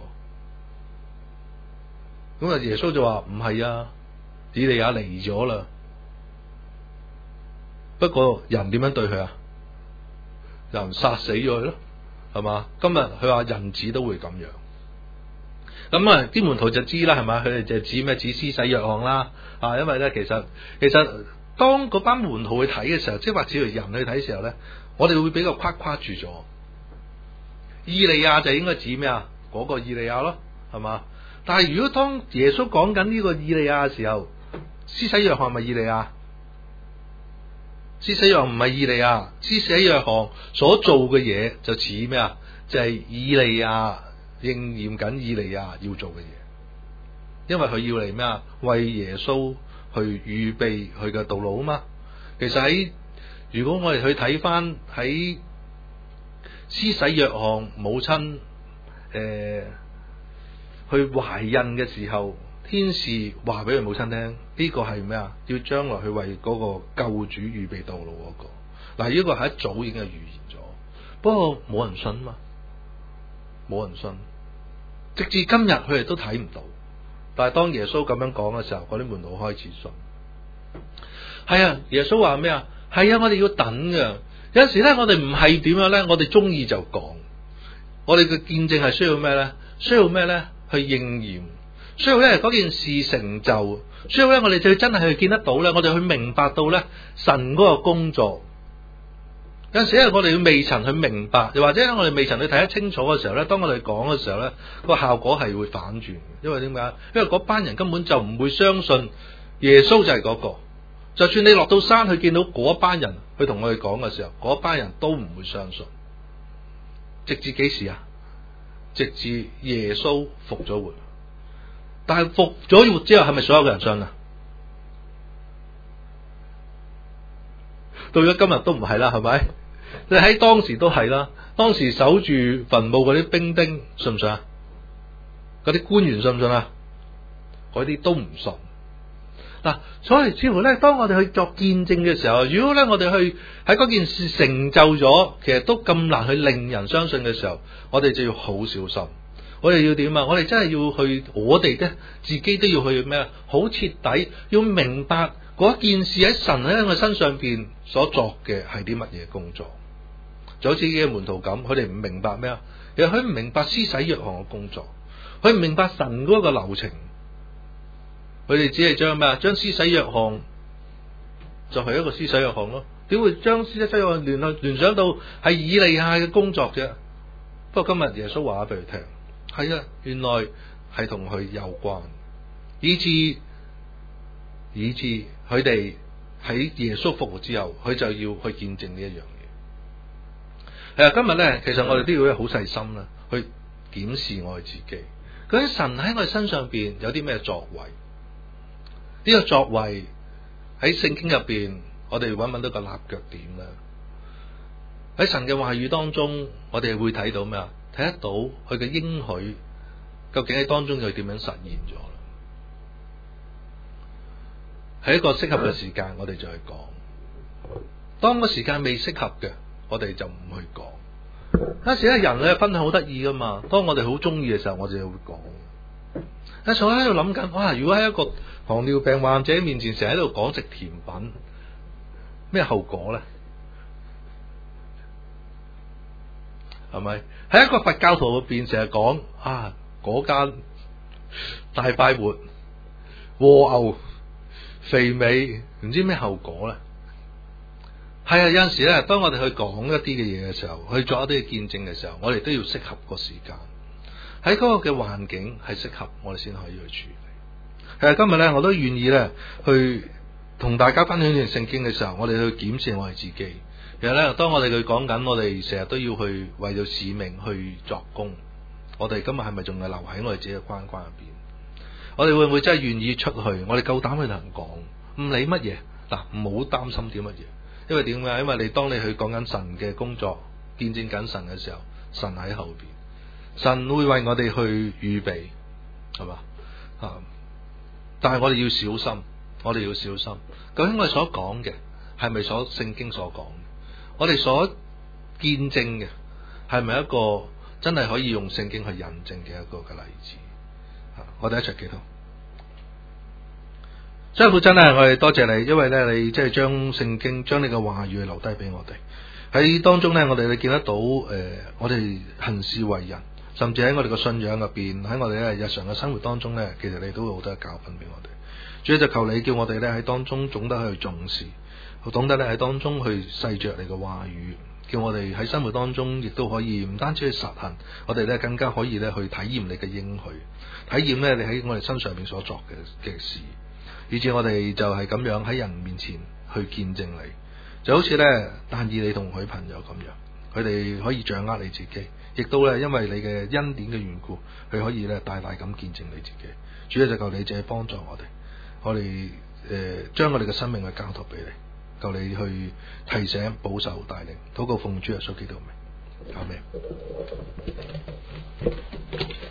咁啊！耶穌就話唔係啊，以利亞嚟咗啦。不過人點樣對佢啊？人殺死咗佢咯，係嘛？今日佢話人子都會咁樣。咁啊，啲門徒就知啦，係嘛？佢哋就指咩？指施洗約翰啦。啊，因為咧，其實其實當嗰班門徒去睇嘅時候，即係話只要人去睇嘅時候咧，我哋會比較框框住咗。以利亞就應該指咩啊？嗰個以利亞咯，係嘛？但係如果當耶穌講緊呢個以利亞嘅時候，施洗約翰係咪以利亞？施洗約翰唔係以利亞，施洗約翰所做嘅嘢就似咩啊？就係、是、以利亞應驗緊以利亞要做嘅嘢，因為佢要嚟咩啊？為耶穌去預備佢嘅道路啊嘛。其實喺如果我哋去睇翻喺施洗約翰母親誒。呃去懷孕嘅時候，天使話俾佢母親聽，呢個係咩啊？要將來去為嗰個救主預備道路嗰個。嗱，呢個係一早已經係預言咗，不過冇人信嘛，冇人信，直至今日佢哋都睇唔到。但係當耶穌咁樣講嘅時候，嗰啲門徒開始信。係啊，耶穌話咩啊？係啊，我哋要等㗎。有陣時咧，我哋唔係點樣咧，我哋中意就講。我哋嘅見證係需要咩咧？需要咩咧？去應驗，需要咧嗰件事成就，需要咧我哋就真係去見得到咧，我哋去明白到咧神嗰個工作。有陣時咧我哋未曾去明白，又或者我哋未曾去睇得清楚嘅時候咧，當我哋講嘅時候咧，個效果係會反轉。因為點解？因為嗰班人根本就唔會相信耶穌就係嗰個。就算你落到山去見到嗰班人去同我哋講嘅時候，嗰班人都唔會相信。直至幾時啊？直至耶穌復咗活，但係復咗活之後係咪所有嘅人信啊？到咗今日都唔係啦，係咪？你喺當時都係啦，當時守住墳墓嗰啲兵丁信唔信啊？嗰啲官員信唔信啊？嗰啲都唔信。嗱，所以似乎咧，當我哋去作見證嘅時候，如果咧我哋去喺嗰件事成就咗，其實都咁難去令人相信嘅時候，我哋就要好小心。我哋要點啊？我哋真係要去，我哋咧自己都要去咩啊？好徹底，要明白嗰件事喺神喺我身上邊所作嘅係啲乜嘢工作。就好似啲門徒咁，佢哋唔明白咩啊？其實佢唔明白施洗約翰嘅工作，佢唔明白神嗰個流程。 佢哋只係將咩啊？將施洗約翰就係一個施洗約翰咯。點會將施洗約翰聯聯聯想到係以利亞嘅工作啫？不過今日耶穌話俾佢聽，係啊，原來係同佢有關，以致以致佢哋喺耶穌復活之後，佢就要去見證呢一樣嘢。係啊，今日咧，其實我哋都要好細心啦，去檢視我哋自己。究竟神喺我哋身上邊有啲咩作為？呢個作為喺聖經入邊，我哋揾唔揾到個立腳點咧？喺神嘅話語當中，我哋會睇到咩啊？睇得到佢嘅應許，究竟喺當中又點樣實現咗啦？喺一個適合嘅時間，我哋就去講；當個時間未適合嘅，我哋就唔去講。有時咧，人咧分享好得意噶嘛。當我哋好中意嘅時候，我哋就會講。有時我喺度諗緊，哇！如果喺一個糖尿病患者面前，成日喺度講食甜品，咩後果咧？係咪？喺一個佛教徒入邊，成日講啊嗰間大快活、和牛、肥美，唔知咩後果咧？係啊，有陣時咧，當我哋去講一啲嘅嘢嘅時候，去做一啲嘅見證嘅時候，我哋都要適合個時間，喺嗰個嘅環境係適合，我哋先可以去處理。其實今日咧，我都願意咧去同大家分享呢段聖經嘅時候，我哋去檢視我哋自己。其實咧，當我哋去講緊，我哋成日都要去為咗使命去作工。我哋今日係咪仲係留喺我哋自己嘅關關入邊？我哋會唔會真係願意出去？我哋夠膽去同人講，唔理乜嘢嗱，唔好擔心啲乜嘢。因為點解？因為你當你去講緊神嘅工作，見證緊神嘅時候，神喺後邊，神會為我哋去預備，係嘛啊？但係我哋要小心，我哋要小心。究竟我哋所講嘅係咪所聖經所講？我哋所見證嘅係咪一個真係可以用聖經去印證嘅一個嘅例子？啊，我哋一齊祈禱。所以父真係我哋多謝你，因為咧你即係將聖經將你嘅話語留低俾我哋喺當中咧，我哋你見得到誒、呃，我哋行事為人，甚至喺我哋嘅信仰入邊，喺我哋咧日常嘅生活當中咧，其實你都會好多教訓俾我哋。主要就求你叫我哋咧喺當中懂得去重視，懂得咧喺當中去細嚼你嘅話語，叫我哋喺生活當中亦都可以唔單止去實行，我哋咧更加可以咧去體驗你嘅應許，體驗咧你喺我哋身上邊所作嘅嘅事。以至我哋就係咁樣喺人面前去見證你，就好似咧但以理同佢朋友咁樣，佢哋可以掌握你自己，亦都咧因為你嘅恩典嘅緣故，佢可以咧大大咁見證你自己。主要就求你借幫助我哋，我哋誒將我哋嘅生命去交託俾你，求你去提醒、保守、帶領，禱告奉主耶穌基督名，阿們。